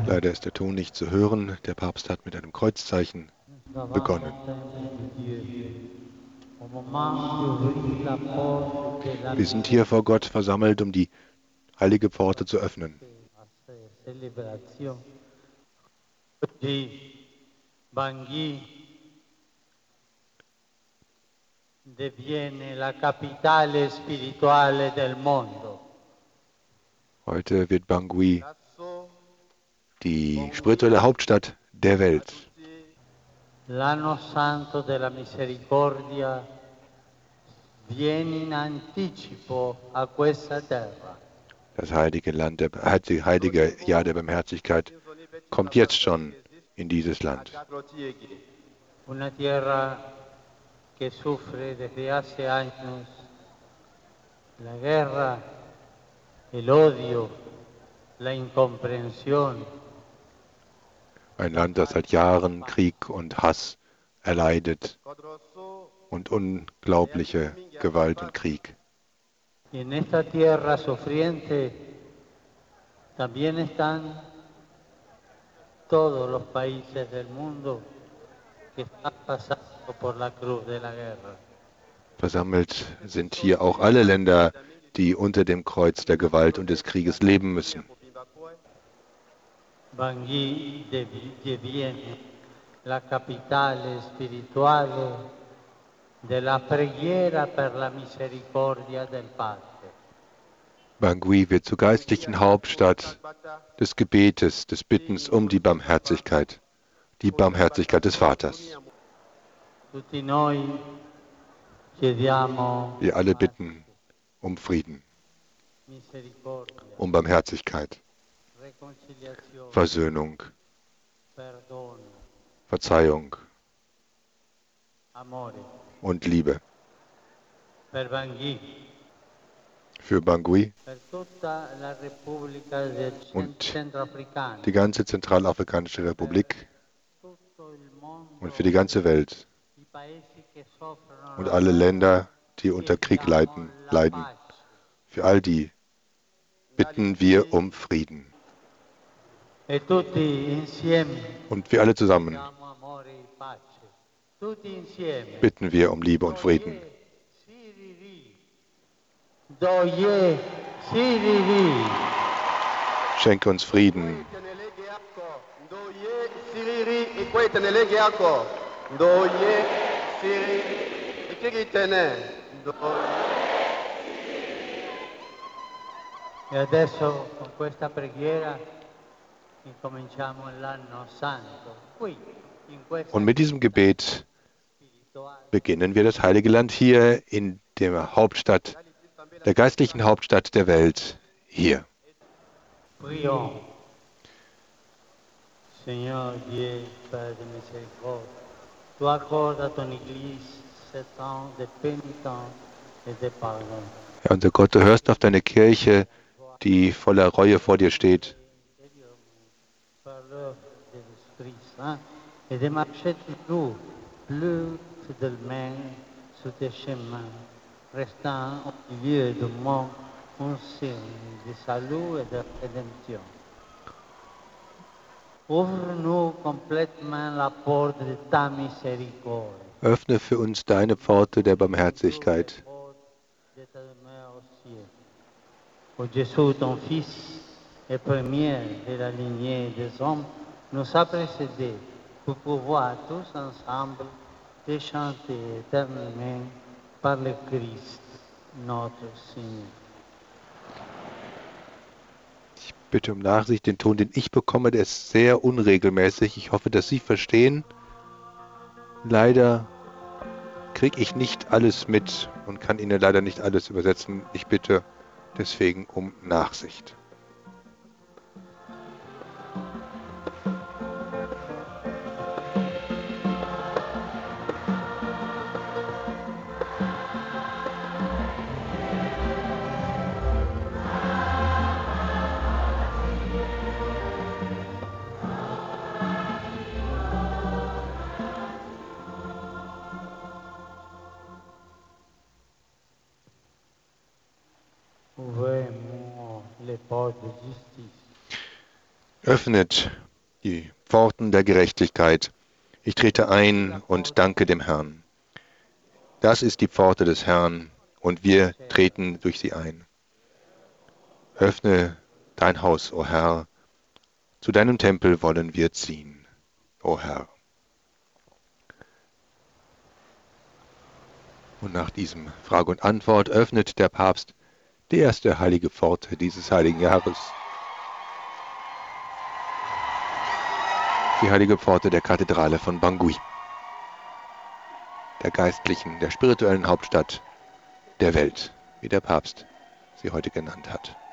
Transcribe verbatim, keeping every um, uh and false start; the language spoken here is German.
Leider ist der Ton nicht zu hören. Der Papst hat mit einem Kreuzzeichen begonnen. Wir sind hier vor Gott versammelt, um die heilige Pforte zu öffnen. Bangui diviene la capitale spirituale del mondo. Heute wird Bangui die spirituelle Hauptstadt der Welt. L'anno santo della misericordia viene in anticipo a questa terra. Das heilige Land, der heilige Jahr der Barmherzigkeit kommt jetzt schon in dieses Land. Una tierra que sufre desde hace años la guerra, el odio, la incomprensión. Ein Land, das seit Jahren Krieg und Hass erleidet und unglaubliche Gewalt und Krieg. Y en esta tierra sufriente también están todos los países del mundo que están pasando por la cruz de la guerra. Versammelt sind hier auch alle Länder, die unter dem Kreuz der Gewalt und des Krieges leben müssen. Bangui diviene la capitale spirituale della preghiera per la misericordia del Padre. Bangui wird zur geistlichen Hauptstadt des Gebetes, des Bittens um die Barmherzigkeit, die Barmherzigkeit des Vaters. Wir alle bitten um Frieden, um Barmherzigkeit, Versöhnung, Verzeihung und Liebe. Für Bangui und die ganze Zentralafrikanische Republik und für die ganze Welt und alle Länder, die unter Krieg leiden, leiden. Für all die bitten wir um Frieden. Und wir alle zusammen bitten wir um Liebe und Frieden. Schenke uns Frieden. E adesso con questa preghiera incominciamo l'anno santo. Qui in questa Und mit diesem Gebet beginnen wir das Heilige Land hier in der Hauptstadt, der geistlichen Hauptstadt der Welt, hier. Prions. Seigneur Dieu, Père de miséricorde, tu accordes à ton Église sept ans de pénitence et de pardon. Ja, unser Gott, du hörst auf deine Kirche, die voller Reue vor dir steht. Par l'œuvre de l'Esprit Saint et de marcher toujours plus fidèlement sur tes chemins, restant au milieu du monde un signe de salut et de rédemption. Ouvre-nous complètement la porte de ta miséricorde. Öffne für uns deine Pforte der Barmherzigkeit. Ô Jésus, ton Fils et premier de la lignée des hommes, nous a précédés pour pouvoir tous ensemble te chanter éternellement par le Christ, notre Seigneur. Ich bitte um Nachsicht, den Ton, den ich bekomme, der ist sehr unregelmäßig. Ich hoffe, dass Sie verstehen. Leider kriege ich nicht alles mit und kann Ihnen leider nicht alles übersetzen. Ich bitte deswegen um Nachsicht. Öffnet die Pforten der Gerechtigkeit. Ich trete ein und danke dem Herrn. Das ist die Pforte des Herrn und wir treten durch sie ein. Öffne dein Haus, o Herr. Zu deinem Tempel wollen wir ziehen, o Herr. Und nach diesem Frage und Antwort öffnet der Papst die erste heilige Pforte dieses heiligen Jahres. Die heilige Pforte der Kathedrale von Bangui, der geistlichen, der spirituellen Hauptstadt der Welt, wie der Papst sie heute genannt hat.